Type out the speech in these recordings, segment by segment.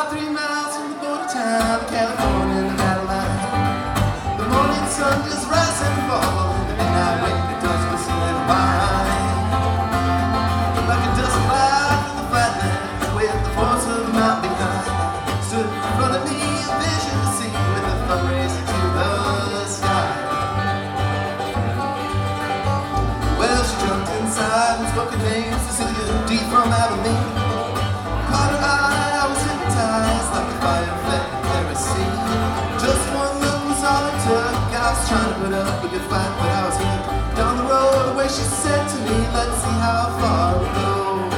about 3 miles from the border town, California, Nevada line. The morning sun just rises and falls, the midnight wind that does whistle and whine. Like a dust cloud from the flatlands, with the force of the mountain behind. Stood in front of me, a vision to see, with the thumb raised to the sky. Well, she jumped inside and spoke her name, Cecilia D from Abilene. Caught her eye, I was hypnotized like a firefly heresy. Just one look was all it took. I was trying to put up a good fight, but I was hooked. Down the road, the way she said to me, let's see how far we go.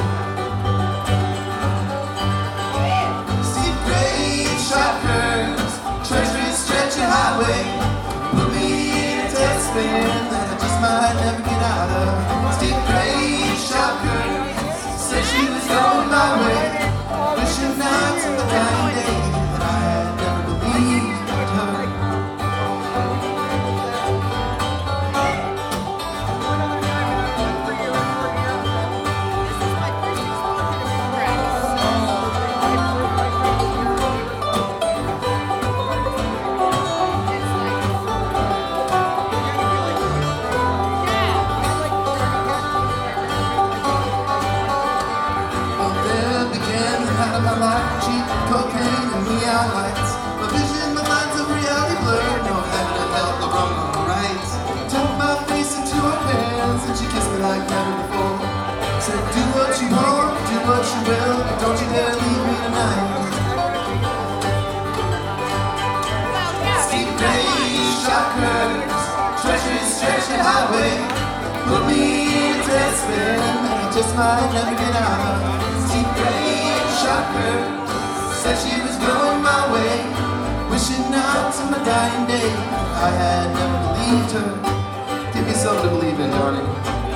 Steep grades, sharp curves, treacherous stretch of highway. Put me in a tailspin that I just might never get out of. Steep grades, sharp curves, said she was going my way. Wishing now to the dying day that I had never believed her. Cocaine and neon lights. My vision, my mind's of reality blurred. No heaven or hell, the wrong or the right. Tucked my face into her hands and she kissed me like never before. Said, do what you want, do what you will, but don't you dare leave me tonight. Steep grades, sharp curves, treacherous stretch of highway. Put me in a tailspin and I just might never get out of. Steep grades, sharp curves, said she was going my way, wishing now to my dying day I had never believed her. Give me something to believe in, darling.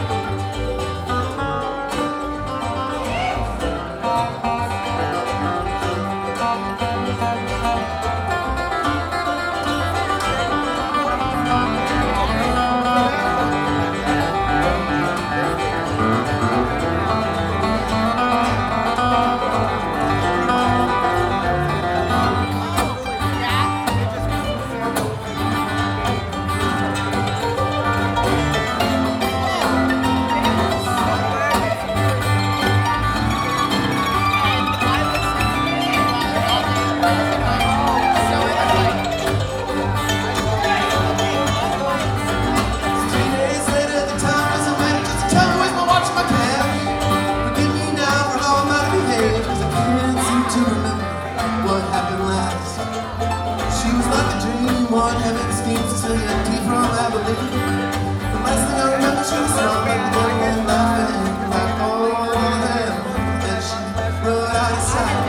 One heaven schemes Cecilia D from Abilene. The last thing I remember, she was smiling like the devil and laughing like all of them. Then she rode out of sight.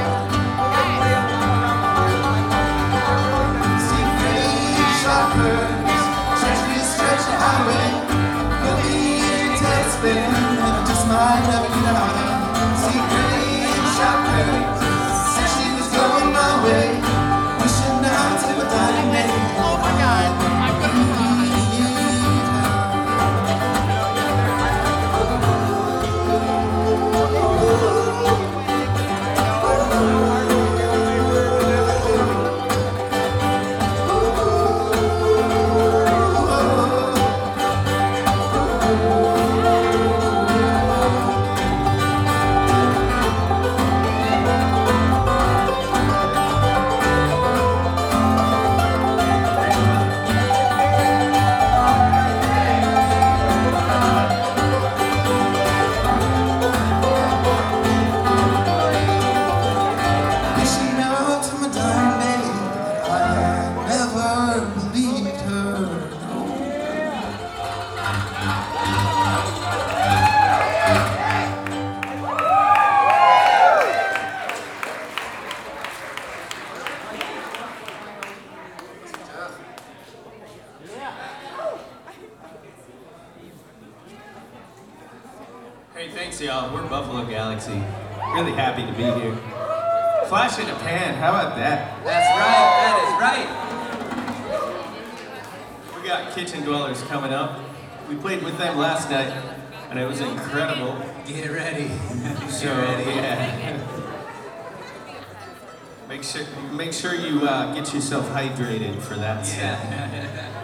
Steep grades, sharp curves, treacherous stretch of highway. Put me in a tailspin and I just might never get out of. Steep grades, sharp curves, said she was going my way, wishing now to my dying day. Hey, thanks y'all. We're Buffalo Galaxy. Really happy to be here. Flash in a pan, how about that? That's right, that is right. We got Kitchen Dwellers coming up. We played with them last night, and it was incredible. Get ready. So, yeah. Make Make sure you get yourself hydrated for that set. Yeah.